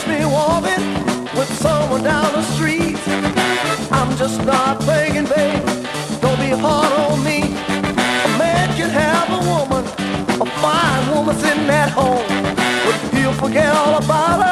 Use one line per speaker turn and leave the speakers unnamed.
catch me walking with someone down the street. I'm just not thinking, babe, don't be hard on me. A man can have a woman, a fine woman sitting at home, but he'll forget all about her